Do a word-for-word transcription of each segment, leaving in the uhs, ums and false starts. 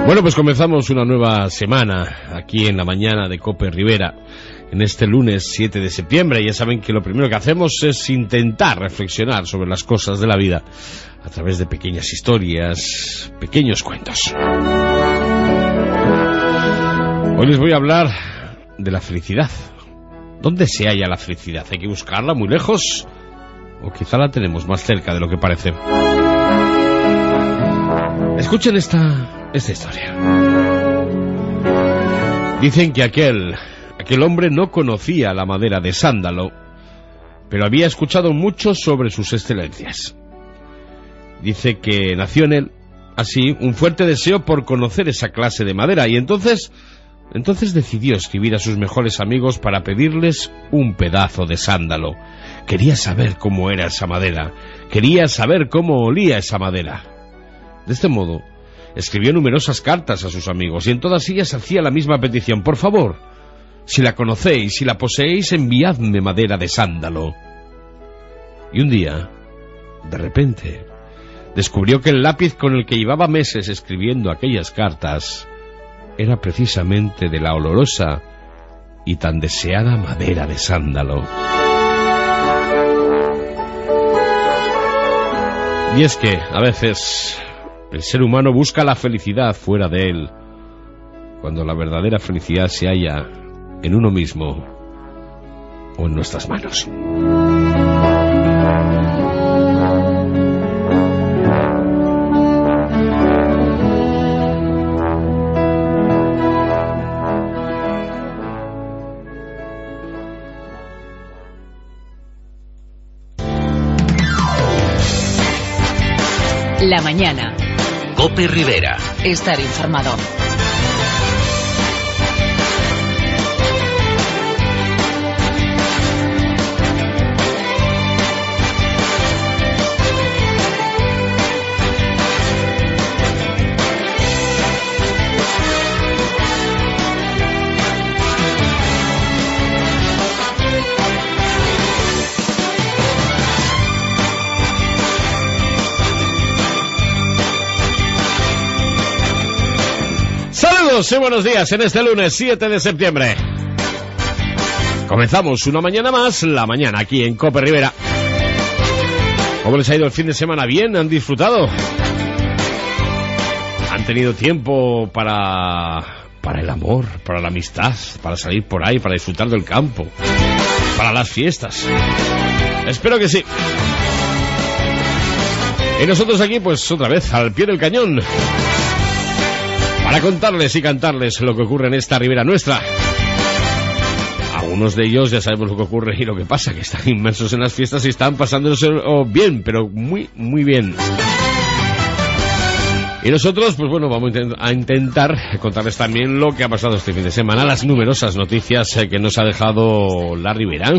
Bueno, pues comenzamos una nueva semana aquí en la mañana de Cope Rivera, en este lunes siete de septiembre. Ya saben que lo primero que hacemos es intentar reflexionar sobre las cosas de la vida a través de pequeñas historias, pequeños cuentos. Hoy les voy a hablar de la felicidad. ¿Dónde se halla la felicidad? ¿Hay que buscarla muy lejos? ¿O quizá la tenemos más cerca de lo que parece? Escuchen esta, esta historia. Dicen que aquel, aquel hombre no conocía la madera de sándalo, pero había escuchado mucho sobre sus excelencias. Dice que nació en él, así, un fuerte deseo por conocer esa clase de madera, y entonces, entonces decidió escribir a sus mejores amigos para pedirles un pedazo de sándalo. Quería saber cómo era esa madera, quería saber cómo olía esa madera. De este modo, escribió numerosas cartas a sus amigos, y en todas ellas hacía la misma petición: por favor, si la conocéis, si la poseéis, enviadme madera de sándalo. Y un día, de repente, descubrió que el lápiz con el que llevaba meses escribiendo aquellas cartas era precisamente de la olorosa y tan deseada madera de sándalo. Y es que, a veces, el ser humano busca la felicidad fuera de él, cuando la verdadera felicidad se halla en uno mismo o en nuestras manos. La mañana. Cope Rivera. Estar informado. Saludos y buenos días en este lunes siete de septiembre. Comenzamos una mañana más, la mañana aquí en Cope Rivera. ¿Cómo les ha ido el fin de semana? ¿Bien? ¿Han disfrutado? ¿Han tenido tiempo para, para el amor, para la amistad, para salir por ahí, para disfrutar del campo, para las fiestas? Espero que sí. Y nosotros aquí, pues otra vez, al pie del cañón, para contarles y cantarles lo que ocurre en esta ribera nuestra. Algunos de ellos ya sabemos lo que ocurre y lo que pasa, que están inmersos en las fiestas y están pasándose bien, pero muy, muy bien. Y nosotros, pues bueno, vamos a intentar contarles también lo que ha pasado este fin de semana, las numerosas noticias que nos ha dejado la ribera.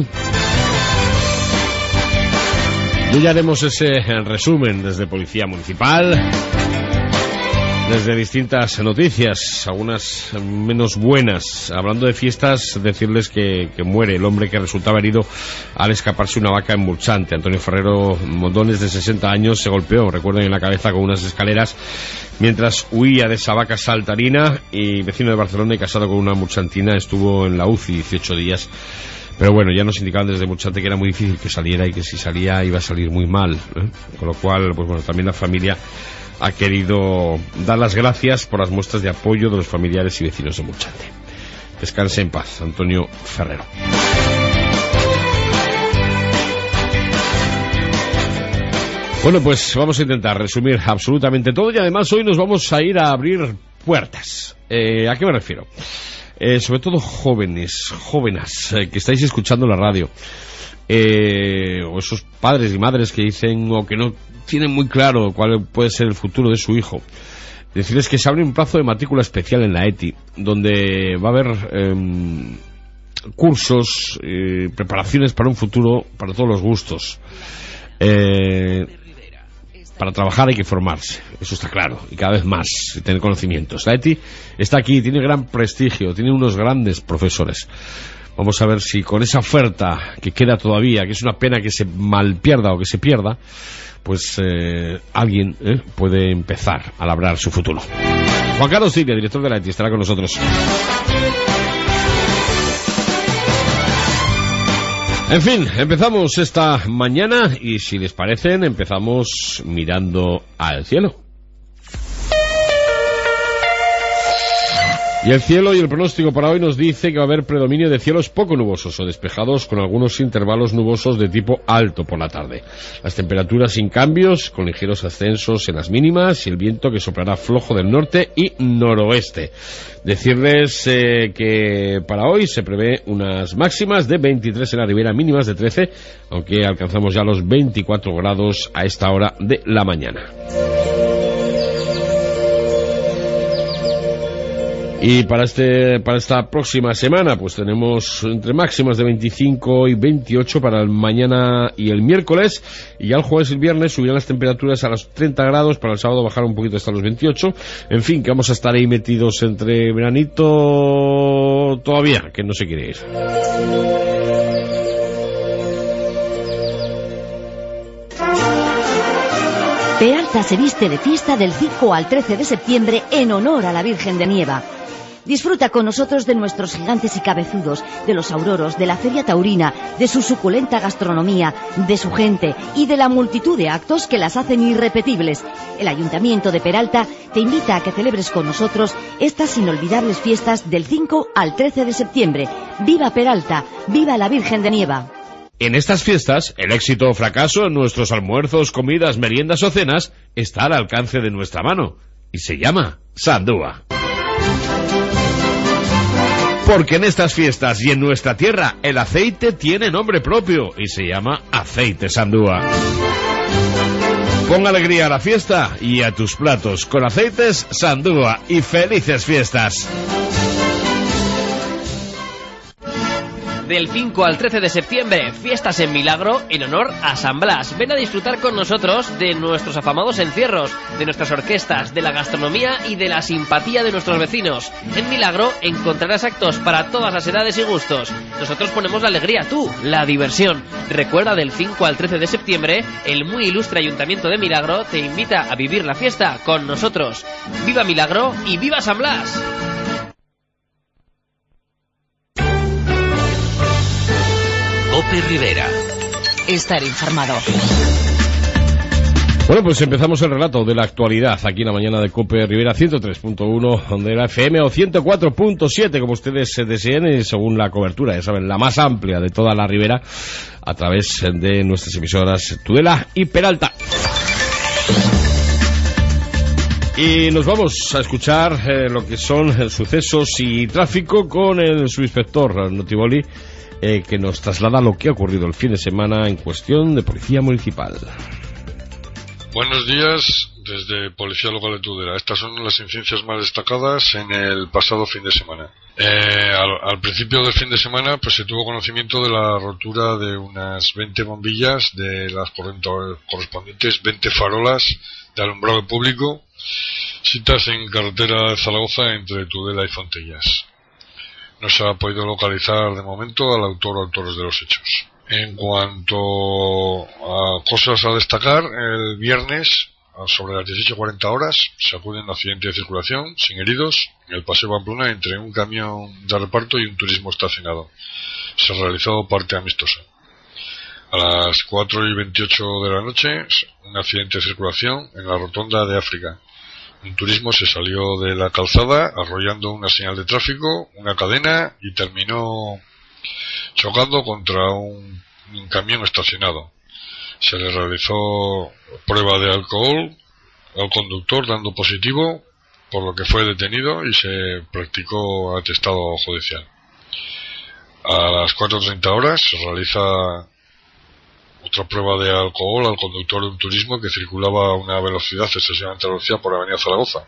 Y ya haremos ese resumen desde Policía Municipal, desde distintas noticias, algunas menos buenas. Hablando de fiestas, decirles que, que muere el hombre que resultaba herido al escaparse una vaca en Mulchante. Antonio Ferrero Mondones, de sesenta años, se golpeó, recuerden, en la cabeza con unas escaleras mientras huía de esa vaca saltarina, y vecino de Barcelona y casado con una mulchantina, estuvo en la U C I dieciocho días. Pero bueno, ya nos indicaban desde Mulchante que era muy difícil que saliera y que si salía iba a salir muy mal, ¿eh? Con lo cual, pues bueno, también la familia ha querido dar las gracias por las muestras de apoyo de los familiares y vecinos de Mulchante. Descanse en paz, Antonio Ferrero. Bueno, pues vamos a intentar resumir absolutamente todo, y además hoy nos vamos a ir a abrir puertas. Eh, ¿A qué me refiero? Eh, sobre todo jóvenes, jóvenes eh, que estáis escuchando la radio. Eh, o esos padres y madres que dicen o que no tienen muy claro cuál puede ser el futuro de su hijo. Decirles que se abre un plazo de matrícula especial en la E T I, donde va a haber eh, cursos, eh, preparaciones para un futuro para todos los gustos. Eh, para trabajar hay que formarse, eso está claro, y cada vez más, tener conocimientos. La E T I está aquí, tiene gran prestigio, tiene unos grandes profesores. Vamos a ver si con esa oferta que queda todavía, que es una pena que se malpierda o que se pierda, pues eh, alguien eh, puede empezar a labrar su futuro. Juan Carlos Cilia, director de la E T I, estará con nosotros. En fin, empezamos esta mañana y si les parecen, empezamos mirando al cielo. Y el cielo y el pronóstico para hoy nos dice que va a haber predominio de cielos poco nubosos o despejados con algunos intervalos nubosos de tipo alto por la tarde. Las temperaturas sin cambios, con ligeros ascensos en las mínimas y el viento que soplará flojo del norte y noroeste. Decirles eh, que para hoy se prevé unas máximas de veintitrés en la ribera, mínimas de trece, aunque alcanzamos ya los veinticuatro grados a esta hora de la mañana. Y para este para esta próxima semana pues tenemos entre máximas de veinticinco y veintiocho para el mañana y el miércoles, y ya el jueves y el viernes subirán las temperaturas a los treinta grados, para el sábado bajar un poquito hasta los veintiocho. En fin, que vamos a estar ahí metidos entre veranito todavía, que no se quiere ir. Peralta se viste de fiesta del cinco al trece de septiembre en honor a la Virgen de Nieva. Disfruta con nosotros de nuestros gigantes y cabezudos, de los auroros, de la feria taurina, de su suculenta gastronomía, de su gente y de la multitud de actos que las hacen irrepetibles. El Ayuntamiento de Peralta te invita a que celebres con nosotros estas inolvidables fiestas del cinco al trece de septiembre. ¡Viva Peralta! ¡Viva la Virgen de Nieva! En estas fiestas, el éxito o fracaso en nuestros almuerzos, comidas, meriendas o cenas está al alcance de nuestra mano y se llama Sandúa. Porque en estas fiestas y en nuestra tierra el aceite tiene nombre propio y se llama Aceite Sandúa. Pon alegría a la fiesta y a tus platos con Aceites Sandúa y felices fiestas. Del cinco al trece de septiembre, fiestas en Milagro en honor a San Blas. Ven a disfrutar con nosotros de nuestros afamados encierros, de nuestras orquestas, de la gastronomía y de la simpatía de nuestros vecinos. En Milagro encontrarás actos para todas las edades y gustos. Nosotros ponemos la alegría, tú, la diversión. Recuerda, del cinco al trece de septiembre, el muy ilustre Ayuntamiento de Milagro te invita a vivir la fiesta con nosotros. ¡Viva Milagro y viva San Blas! COPE Rivera. Estar informado. Bueno, pues empezamos el relato de la actualidad aquí en la mañana de COPE Rivera, ciento tres punto uno de la F M o ciento cuatro punto siete, como ustedes se deseen, y según la cobertura, ya saben, la más amplia de toda la Ribera, a través de nuestras emisoras Tudela y Peralta. Y nos vamos a escuchar eh, lo que son sucesos y tráfico con el subinspector Notiboli, Eh, que nos traslada lo que ha ocurrido el fin de semana en cuestión de policía municipal. Buenos días desde Policía Local de Tudela. Estas son las incidencias más destacadas en el pasado fin de semana. Eh, al, al principio del fin de semana pues se tuvo conocimiento de la rotura de unas veinte bombillas de las correspondientes veinte farolas de alumbrado público situadas en carretera de Zaragoza entre Tudela y Fontellas. No se ha podido localizar de momento al autor o autores de los hechos. En cuanto a cosas a destacar, el viernes, sobre las dieciocho cuarenta horas, se acude un accidente de circulación sin heridos en el Paseo Pamplona entre un camión de reparto y un turismo estacionado. Se realizó parte amistosa. A las cuatro y veintiocho de la noche, un accidente de circulación en la rotonda de África. Un turismo se salió de la calzada arrollando una señal de tráfico, una cadena, y terminó chocando contra un, un camión estacionado. Se le realizó prueba de alcohol al conductor dando positivo, por lo que fue detenido y se practicó atestado judicial. A las cuatro y treinta horas se realiza otra prueba de alcohol al conductor de un turismo que circulaba a una velocidad excesivamente reducida por Avenida Zaragoza.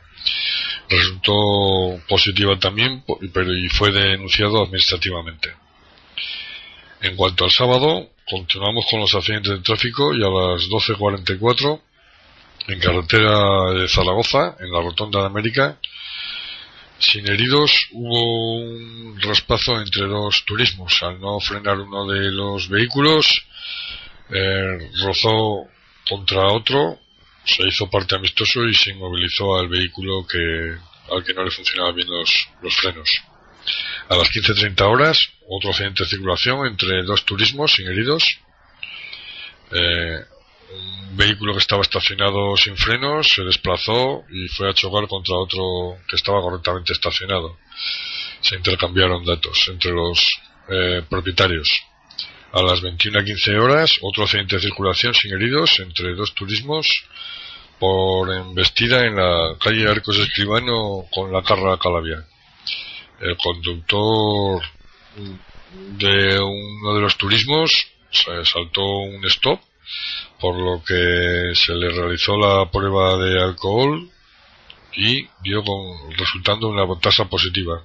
Resultó positiva también, pero y fue denunciado administrativamente. En cuanto al sábado, continuamos con los accidentes de tráfico y a las doce cuarenta y cuatro, en carretera de Zaragoza, en la Rotonda de América, sin heridos, hubo un raspazo entre dos turismos. Al no frenar uno de los vehículos, Eh, rozó contra otro, se hizo parte amistoso y se inmovilizó al vehículo que al que no le funcionaban bien los, los frenos. A las quince treinta horas, otro accidente de circulación entre dos turismos sin heridos. Eh, un vehículo que estaba estacionado sin frenos se desplazó y fue a chocar contra otro que estaba correctamente estacionado. Se intercambiaron datos entre los eh, propietarios. A las veintiuna quince horas, otro accidente de circulación sin heridos entre dos turismos por embestida en la calle Arcos Escribano con la Carra Calavia. El conductor de uno de los turismos se saltó un stop, por lo que se le realizó la prueba de alcohol y dio con, resultando una tasa positiva.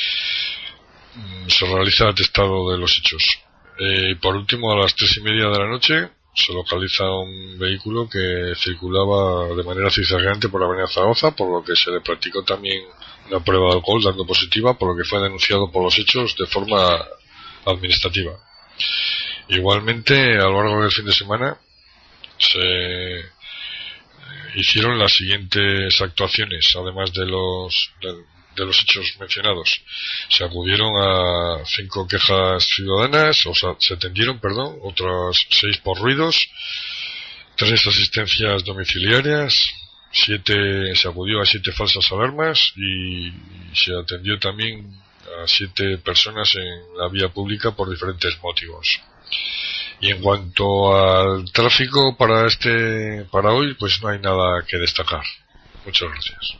Se realiza el atestado de los hechos. Y eh, por último, a las tres y media de la noche se localiza un vehículo que circulaba de manera zigzagueante por la avenida Zaragoza, por lo que se le practicó también una prueba de alcohol dando positiva, por lo que fue denunciado por los hechos de forma administrativa. Igualmente, a lo largo del fin de semana se hicieron las siguientes actuaciones, además de los de, de los hechos mencionados. Se acudieron a cinco quejas ciudadanas, o sea, se atendieron, perdón, otras seis por ruidos, tres asistencias domiciliarias, siete se acudió a siete falsas alarmas y se atendió también a siete personas en la vía pública por diferentes motivos. Y en cuanto al tráfico para este para hoy, pues no hay nada que destacar. Muchas gracias.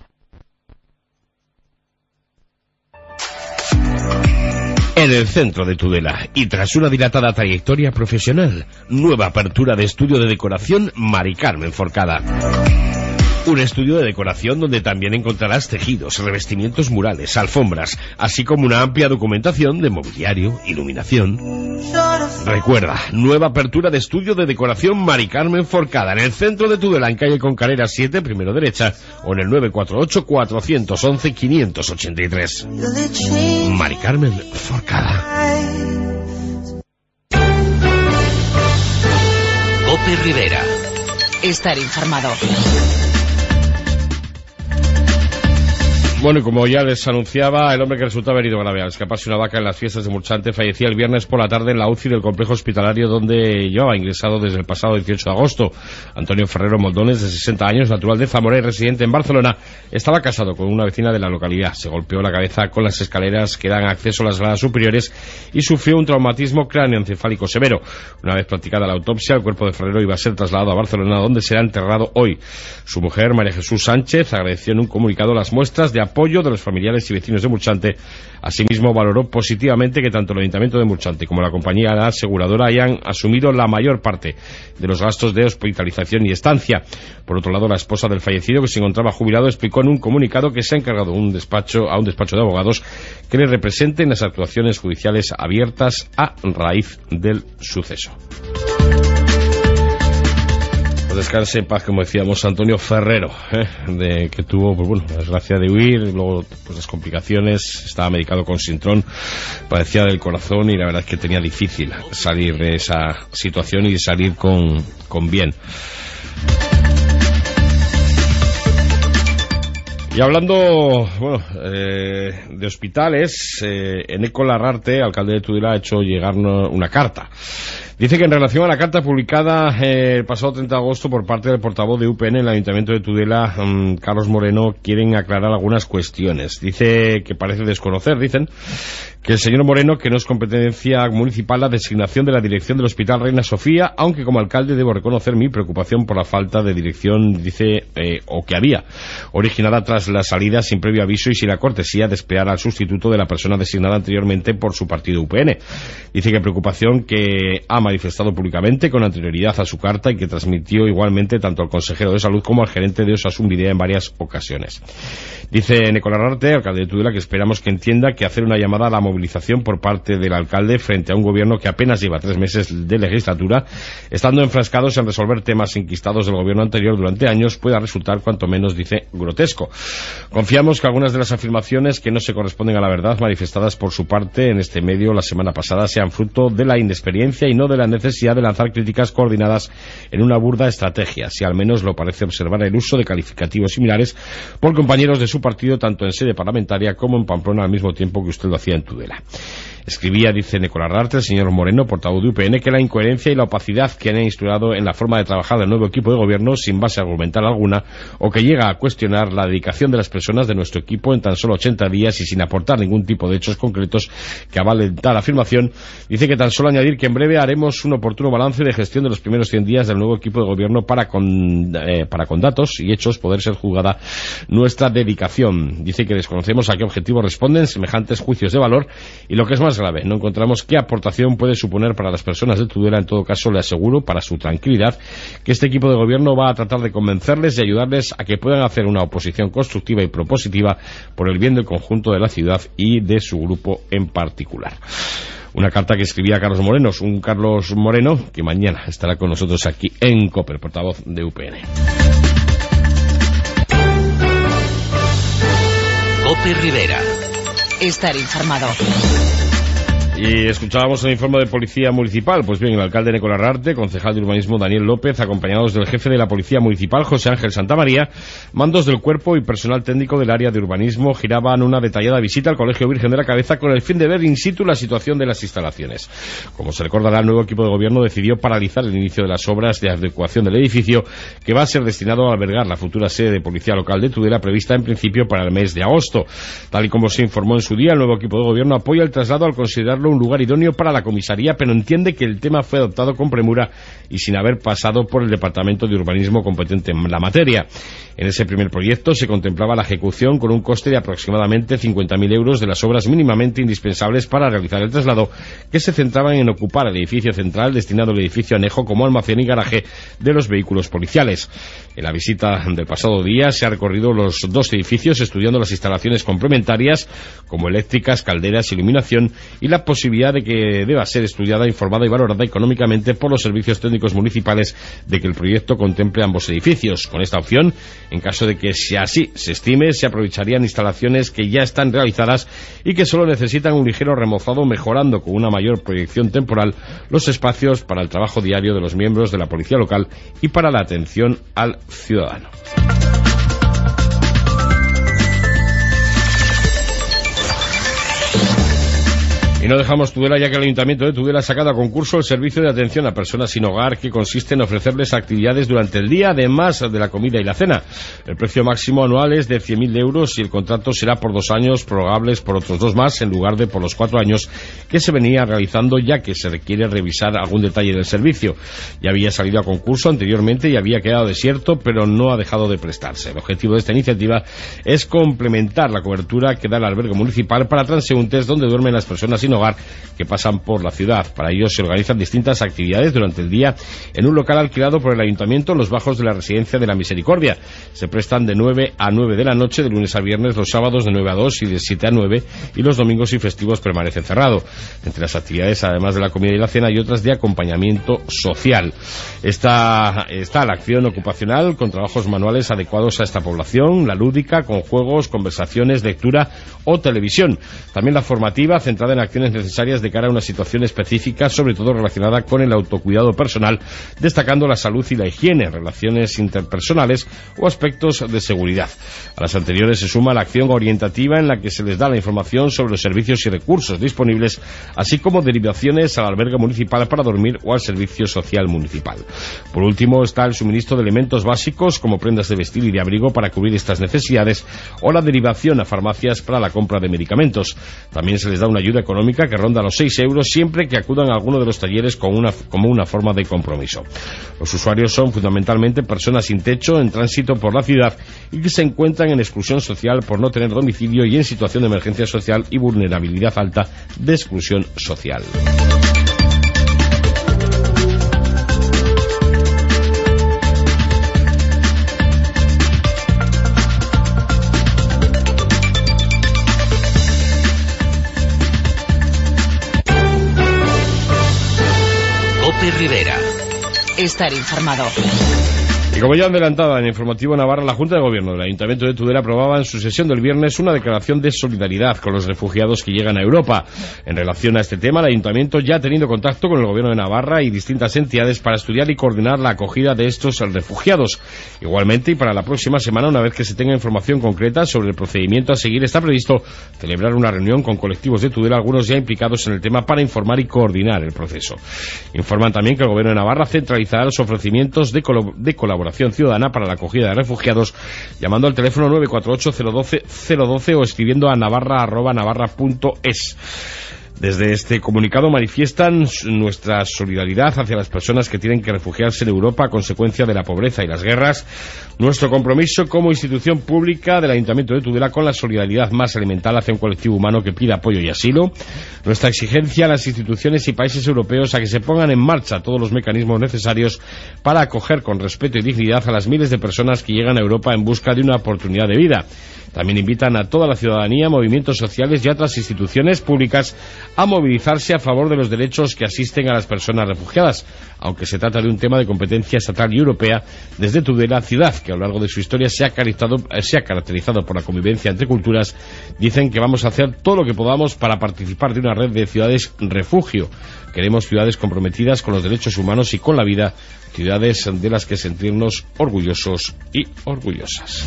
En el centro de Tudela, y tras una dilatada trayectoria profesional, nueva apertura de estudio de decoración Mari Carmen Forcada. Un estudio de decoración donde también encontrarás tejidos, revestimientos murales, alfombras, así como una amplia documentación de mobiliario, iluminación. Recuerda, nueva apertura de estudio de decoración Mari Carmen Forcada en el centro de Tudela, en calle Concarera siete, primero derecha, o en el nueve cuatro ocho, cuatro once, cinco ocho tres. Mari Carmen Forcada. Cope Rivera. Estar informado. Bueno, y como ya les anunciaba, el hombre que resultaba herido grave al escaparse una vaca en las fiestas de Murchante fallecía el viernes por la tarde en la U C I del complejo hospitalario donde llevaba ingresado desde el pasado dieciocho de agosto. Antonio Ferrero Moldones, de sesenta años, natural de Zamora y residente en Barcelona, estaba casado con una vecina de la localidad. Se golpeó la cabeza con las escaleras que dan acceso a las gradas superiores y sufrió un traumatismo cráneoencefálico severo. Una vez practicada la autopsia, el cuerpo de Ferrero iba a ser trasladado a Barcelona, donde será enterrado hoy. Su mujer, María Jesús Sánchez, agradeció en un comunicado las muestras de apoyo de los familiares y vecinos de Murchante. Asimismo, valoró positivamente que tanto el Ayuntamiento de Murchante como la compañía aseguradora hayan asumido la mayor parte de los gastos de hospitalización y estancia. Por otro lado, la esposa del fallecido, que se encontraba jubilado, explicó en un comunicado que se ha encargado un despacho, a un despacho de abogados que le representen las actuaciones judiciales abiertas a raíz del suceso. Descanse en paz, como decíamos, Antonio Ferrero, ¿eh? de que tuvo, pues bueno, la desgracia de huir, luego pues las complicaciones, estaba medicado con Sintrón, padecía del corazón y la verdad es que tenía difícil salir de esa situación y salir con, con bien. Y hablando, bueno, eh, de hospitales, eh, Eneco Larrarte, alcalde de Tudela, ha hecho llegar una carta. Dice que en relación a la carta publicada eh, el pasado treinta de agosto por parte del portavoz de U P N en el Ayuntamiento de Tudela, um, Carlos Moreno, quieren aclarar algunas cuestiones. Dice que parece desconocer, dicen, que el señor Moreno, que no es competencia municipal la designación de la dirección del Hospital Reina Sofía, aunque como alcalde debo reconocer mi preocupación por la falta de dirección, dice, eh, o que había, originada tras la salida sin previo aviso y sin la cortesía de esperar al sustituto de la persona designada anteriormente por su partido U P N. Dice que preocupación que ha manifestado públicamente con anterioridad a su carta y que transmitió igualmente tanto al consejero de salud como al gerente de Osasun Bidea en varias ocasiones. Dice Nicolás Larrarte, alcalde de Tudela, que esperamos que entienda que hacer una llamada a la movilización por parte del alcalde frente a un gobierno que apenas lleva tres meses de legislatura, estando enfrascados en resolver temas inquistados del gobierno anterior durante años, pueda resultar cuanto menos, dice, grotesco. Confiamos que algunas de las afirmaciones que no se corresponden a la verdad manifestadas por su parte en este medio la semana pasada sean fruto de la inexperiencia y no de la necesidad de lanzar críticas coordinadas en una burda estrategia, si al menos lo parece observar el uso de calificativos similares por compañeros de su partido tanto en sede parlamentaria como en Pamplona al mismo tiempo que usted lo hacía en Tudela. Escribía, dice Nicolás Rarte, el señor Moreno, portavoz de U P N, que la incoherencia y la opacidad que han instaurado en la forma de trabajar del nuevo equipo de gobierno sin base argumental alguna, o que llega a cuestionar la dedicación de las personas de nuestro equipo en tan solo ochenta días y sin aportar ningún tipo de hechos concretos que avalen tal afirmación. Dice que tan solo añadir que en breve haremos un oportuno balance de gestión de los primeros cien días del nuevo equipo de gobierno para con, eh, para con datos y hechos poder ser juzgada nuestra dedicación. Dice que desconocemos a qué objetivo responden semejantes juicios de valor y lo que es más grave, no encontramos qué aportación puede suponer para las personas de Tudela. En todo caso, le aseguro, para su tranquilidad, que este equipo de gobierno va a tratar de convencerles y ayudarles a que puedan hacer una oposición constructiva y propositiva por el bien del conjunto de la ciudad y de su grupo en particular. Una carta que escribía Carlos Moreno, un Carlos Moreno que mañana estará con nosotros aquí en COPE, portavoz de U P N. COPE Rivera. Estar informado. Y escuchábamos el informe de Policía Municipal. Pues bien, el alcalde Nicolás Rarte, concejal de Urbanismo Daniel López, acompañados del jefe de la Policía Municipal, José Ángel Santamaría, mandos del cuerpo y personal técnico del área de urbanismo, giraban una detallada visita al Colegio Virgen de la Cabeza con el fin de ver in situ la situación de las instalaciones. Como se recordará, el nuevo equipo de gobierno decidió paralizar el inicio de las obras de adecuación del edificio, que va a ser destinado a albergar la futura sede de Policía Local de Tudela, prevista en principio para el mes de agosto. Tal y como se informó en su día, el nuevo equipo de gobierno apoya el traslado al considerarlo un lugar idóneo para la comisaría, pero entiende que el tema fue adoptado con premura y sin haber pasado por el Departamento de Urbanismo competente en la materia. En ese primer proyecto se contemplaba la ejecución con un coste de aproximadamente cincuenta mil euros de las obras mínimamente indispensables para realizar el traslado, que se centraban en ocupar el edificio central destinado al edificio anejo como almacén y garaje de los vehículos policiales. En la visita del pasado día se han recorrido los dos edificios estudiando las instalaciones complementarias como eléctricas, calderas, iluminación y la posibilidad de que deba ser estudiada, informada y valorada económicamente por los servicios técnicos municipales de que el proyecto contemple ambos edificios. Con esta opción, en caso de que si así se estime, se aprovecharían instalaciones que ya están realizadas y que solo necesitan un ligero remozado, mejorando con una mayor proyección temporal los espacios para el trabajo diario de los miembros de la policía local y para la atención al ciudadano. Y no dejamos Tudela, ya que el Ayuntamiento de Tudela ha sacado a concurso el servicio de atención a personas sin hogar, que consiste en ofrecerles actividades durante el día, además de la comida y la cena. El precio máximo anual es de cien mil euros y el contrato será por dos años, prorrogables por otros dos más, en lugar de por los cuatro años que se venía realizando, ya que se requiere revisar algún detalle del servicio. Ya había salido a concurso anteriormente y había quedado desierto, pero no ha dejado de prestarse. El objetivo de esta iniciativa es complementar la cobertura que da el albergue municipal para transeúntes donde duermen las personas sin hogar que pasan por la ciudad. Para ello se organizan distintas actividades durante el día en un local alquilado por el Ayuntamiento en los bajos de la Residencia de la Misericordia. Se prestan de nueve a nueve de la noche, de lunes a viernes, los sábados de nueve a dos y de siete a nueve, y los domingos y festivos permanece cerrado. Entre las actividades, además de la comida y la cena, hay otras de acompañamiento social. Está, está la acción ocupacional con trabajos manuales adecuados a esta población, la lúdica con juegos, conversaciones, lectura o televisión. También la formativa, centrada en acciones necesarias de cara a una situación específica, sobre todo relacionada con el autocuidado personal, destacando la salud y la higiene, relaciones interpersonales o aspectos de seguridad. A las anteriores se suma la acción orientativa, en la que se les da la información sobre los servicios y recursos disponibles, así como derivaciones al albergue municipal para dormir o al servicio social municipal. Por último está el suministro de elementos básicos como prendas de vestir y de abrigo para cubrir estas necesidades, o la derivación a farmacias para la compra de medicamentos. También se les da una ayuda económica que ronda los seis euros siempre que acudan a alguno de los talleres con una, como una forma de compromiso. Los usuarios son fundamentalmente personas sin techo en tránsito por la ciudad y que se encuentran en exclusión social por no tener domicilio y en situación de emergencia social y vulnerabilidad alta de exclusión social. COPE Rivera. Estar informado. Y como ya adelantaba en el informativo Navarra, la Junta de Gobierno del Ayuntamiento de Tudela aprobaba en su sesión del viernes una declaración de solidaridad con los refugiados que llegan a Europa. En relación a este tema, el Ayuntamiento ya ha tenido contacto con el Gobierno de Navarra y distintas entidades para estudiar y coordinar la acogida de estos refugiados. Igualmente, y para la próxima semana, una vez que se tenga información concreta sobre el procedimiento a seguir, está previsto celebrar una reunión con colectivos de Tudela, algunos ya implicados en el tema, para informar y coordinar el proceso. Informan también que el Gobierno de Navarra centralizará los ofrecimientos de, colo de colaboración ciudadana para la acogida de refugiados, llamando al teléfono nueve cuatro ocho cero uno cero cero uno cero o escribiendo a navarra arroba navarra punto es. Desde este comunicado manifiestan nuestra solidaridad hacia las personas que tienen que refugiarse en Europa a consecuencia de la pobreza y las guerras, nuestro compromiso como institución pública del Ayuntamiento de Tudela con la solidaridad más elemental hacia un colectivo humano que pida apoyo y asilo, nuestra exigencia a las instituciones y países europeos a que se pongan en marcha todos los mecanismos necesarios para acoger con respeto y dignidad a las miles de personas que llegan a Europa en busca de una oportunidad de vida. También invitan a toda la ciudadanía, movimientos sociales y otras instituciones públicas a movilizarse a favor de los derechos que asisten a las personas refugiadas, aunque se trata de un tema de competencia estatal y europea. Desde Tudela, ciudad que a lo largo de su historia se ha caracterizado, se ha caracterizado por la convivencia entre culturas, dicen que vamos a hacer todo lo que podamos para participar de una red de ciudades refugio. Queremos ciudades comprometidas con los derechos humanos y con la vida, ciudades de las que sentirnos orgullosos y orgullosas.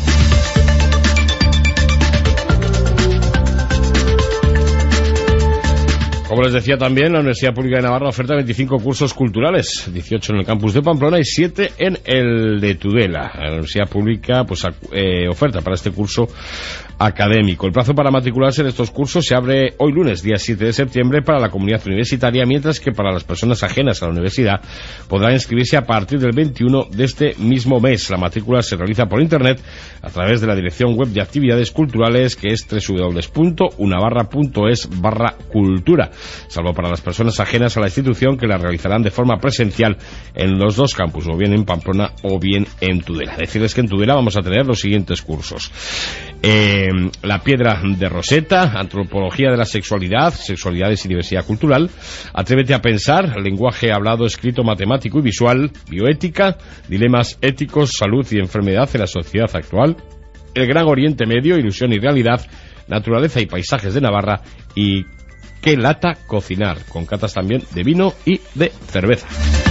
Como les decía también, la Universidad Pública de Navarra oferta veinticinco cursos culturales, dieciocho en el campus de Pamplona y siete en el de Tudela. La Universidad Pública pues eh, oferta para este curso académico. El plazo para matricularse en estos cursos se abre hoy lunes, día siete de septiembre, para la comunidad universitaria, mientras que para las personas ajenas a la universidad podrán inscribirse a partir del veintiuno de este mismo mes. La matrícula se realiza por internet a través de la dirección web de actividades culturales, que es doble u doble u doble u punto unavarra punto es barra cultura, salvo para las personas ajenas a la institución, que la realizarán de forma presencial en los dos campus, o bien en Pamplona o bien en Tudela. Decirles que en Tudela vamos a tener los siguientes cursos: eh, la piedra de Rosetta, antropología de la sexualidad, sexualidades y diversidad cultural, atrévete a pensar, lenguaje hablado, escrito, matemático y visual, bioética, dilemas éticos, salud y enfermedad en la sociedad actual, el Gran Oriente Medio, ilusión y realidad, naturaleza y paisajes de Navarra, y qué lata cocinar, con catas también de vino y de cerveza.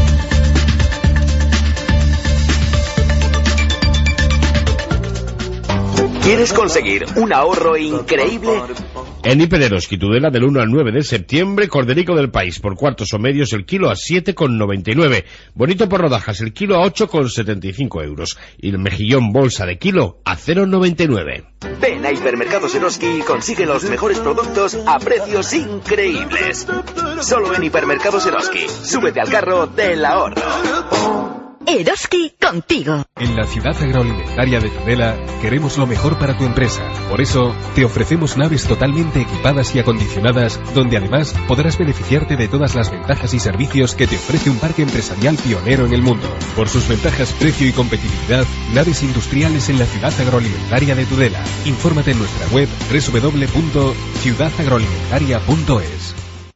¿Quieres conseguir un ahorro increíble? En Hiper Eroski Tudela, del uno al nueve de septiembre, corderico del país por cuartos o medios el kilo a siete con noventa y nueve, bonito por rodajas el kilo a ocho con setenta y cinco euros y el mejillón bolsa de kilo a cero con noventa y nueve. Ven a Hipermercados Eroski y consigue los mejores productos a precios increíbles. Solo en Hipermercados Eroski. Súbete al carro del ahorro. Eroski contigo. En la ciudad agroalimentaria de Tudela queremos lo mejor para tu empresa. Por eso te ofrecemos naves totalmente equipadas y acondicionadas, donde además podrás beneficiarte de todas las ventajas y servicios que te ofrece un parque empresarial pionero en el mundo. Por sus ventajas, precio y competitividad, naves industriales en la ciudad agroalimentaria de Tudela. Infórmate en nuestra web doble u doble u doble u punto ciudad agroalimentaria punto es.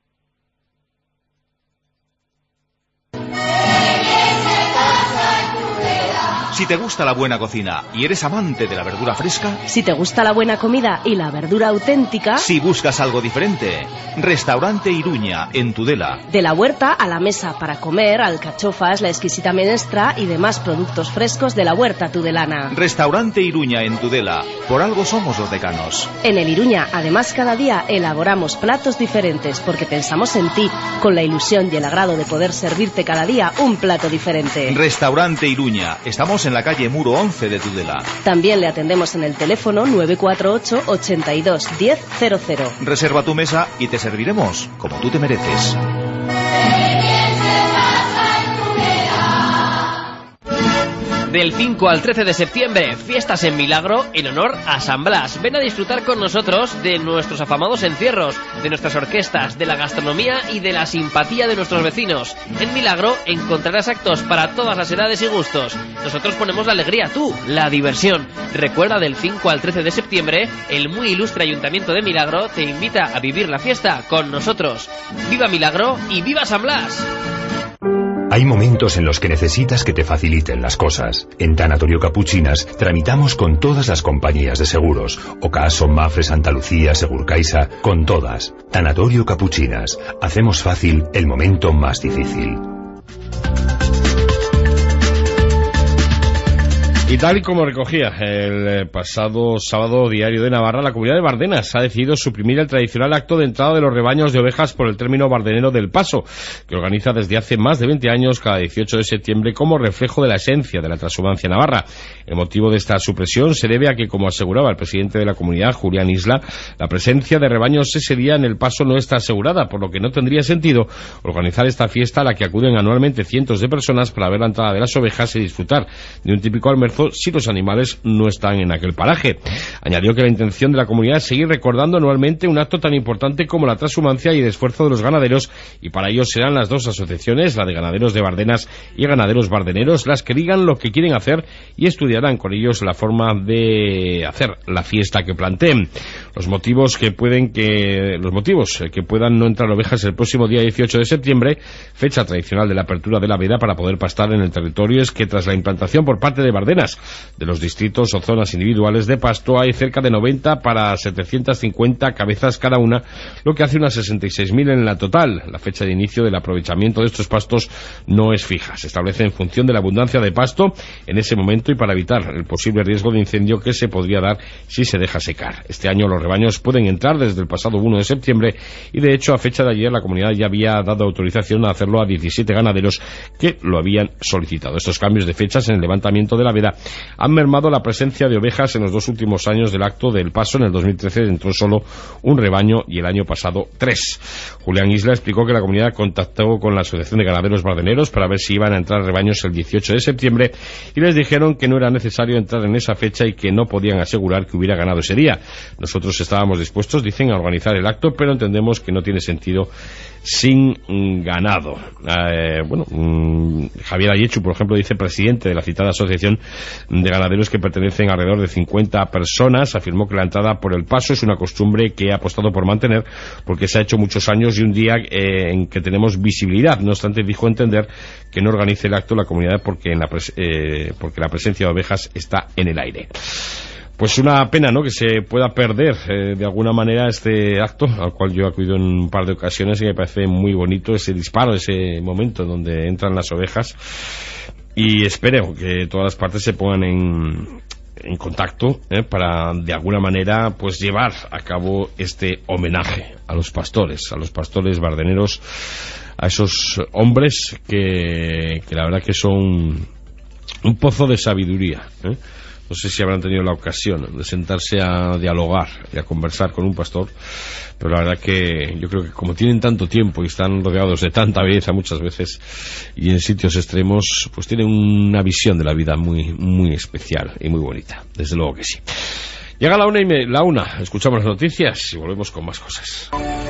Si te gusta la buena cocina y eres amante de la verdura fresca, si te gusta la buena comida y la verdura auténtica, si buscas algo diferente, Restaurante Iruña, en Tudela. De la huerta a la mesa para comer, alcachofas, la exquisita menestra y demás productos frescos de la huerta tudelana. Restaurante Iruña, en Tudela. Por algo somos los decanos. En el Iruña, además, cada día elaboramos platos diferentes porque pensamos en ti, con la ilusión y el agrado de poder servirte cada día un plato diferente. Restaurante Iruña. Estamos en la calle Muro once de Tudela. También le atendemos en el teléfono nueve cuatro ocho, ochenta y dos, diez cero cero. Reserva tu mesa y te serviremos como tú te mereces. Del cinco al trece de septiembre, fiestas en Milagro en honor a San Blas. Ven a disfrutar con nosotros de nuestros afamados encierros, de nuestras orquestas, de la gastronomía y de la simpatía de nuestros vecinos. En Milagro encontrarás actos para todas las edades y gustos. Nosotros ponemos la alegría, tú, la diversión. Recuerda, del cinco al trece de septiembre, el muy ilustre Ayuntamiento de Milagro te invita a vivir la fiesta con nosotros. ¡Viva Milagro y viva San Blas! Hay momentos en los que necesitas que te faciliten las cosas. En Tanatorio Capuchinas tramitamos con todas las compañías de seguros. Ocaso, Mafre, Santa Lucía, Segurcaixa, con todas. Tanatorio Capuchinas. Hacemos fácil el momento más difícil. Y tal y como recogía el pasado sábado Diario de Navarra, la Comunidad de Bardenas ha decidido suprimir el tradicional acto de entrada de los rebaños de ovejas por el término bardenero del Paso, que organiza desde hace más de veinte años cada dieciocho de septiembre como reflejo de la esencia de la transhumancia navarra. El motivo de esta supresión se debe a que, como aseguraba el presidente de la comunidad, Julián Isla, la presencia de rebaños ese día en el Paso no está asegurada, por lo que no tendría sentido organizar esta fiesta a la que acuden anualmente cientos de personas para ver la entrada de las ovejas y disfrutar de un típico almuerzo si los animales no están en aquel paraje. Añadió que la intención de la comunidad es seguir recordando anualmente un acto tan importante como la transhumancia y el esfuerzo de los ganaderos, y para ello serán las dos asociaciones, la de Ganaderos de Bardenas y Ganaderos Bardeneros, las que digan lo que quieren hacer y estudiarán con ellos la forma de hacer la fiesta que planteen. Los motivos que pueden que los motivos que puedan no entrar ovejas el próximo día dieciocho de septiembre, fecha tradicional de la apertura de la veda para poder pastar en el territorio, es que tras la implantación por parte de Bardenas de los distritos o zonas individuales de pasto hay cerca de noventa para setecientas cincuenta cabezas cada una, lo que hace unas sesenta y seis mil en la total. La fecha de inicio del aprovechamiento de estos pastos no es fija, se establece en función de la abundancia de pasto en ese momento y para evitar el posible riesgo de incendio que se podría dar si se deja secar. Este año los rebaños pueden entrar desde el pasado uno de septiembre y de hecho a fecha de ayer la comunidad ya había dado autorización a hacerlo a diecisiete ganaderos que lo habían solicitado. Estos cambios de fechas en el levantamiento de la veda han mermado la presencia de ovejas en los dos últimos años del acto del Paso. En el dos mil trece entró solo un rebaño y el año pasado tres. Julián Isla explicó que la comunidad contactó con la Asociación de Ganaderos Bardeneros para ver si iban a entrar rebaños el dieciocho de septiembre y les dijeron que no era necesario entrar en esa fecha y que no podían asegurar que hubiera ganado ese día. Nosotros estábamos dispuestos, dicen, a organizar el acto, pero entendemos que no tiene sentido sin ganado. Eh, bueno, mmm, Javier Ayechu, por ejemplo, dice presidente de la citada asociación de ganaderos que pertenecen a alrededor de cincuenta personas, afirmó que la entrada por el Paso es una costumbre que ha apostado por mantener porque se ha hecho muchos años y un día eh, en que tenemos visibilidad. No obstante, dijo entender que no organice el acto la comunidad porque, en la, pres eh, porque la presencia de ovejas está en el aire. Pues una pena, ¿no?, que se pueda perder eh, de alguna manera este acto, al cual yo he acudido en un par de ocasiones y me parece muy bonito ese disparo, ese momento en donde entran las ovejas, y espero que todas las partes se pongan en, en contacto eh, para de alguna manera pues llevar a cabo este homenaje a los pastores, a los pastores bardeneros, a esos hombres que, que la verdad que son un pozo de sabiduría, ¿eh? No sé si habrán tenido la ocasión de sentarse a dialogar y a conversar con un pastor, pero la verdad que yo creo que como tienen tanto tiempo y están rodeados de tanta belleza muchas veces y en sitios extremos, pues tienen una visión de la vida muy, muy especial y muy bonita, desde luego que sí. Llega la una y me, la una, escuchamos las noticias y volvemos con más cosas.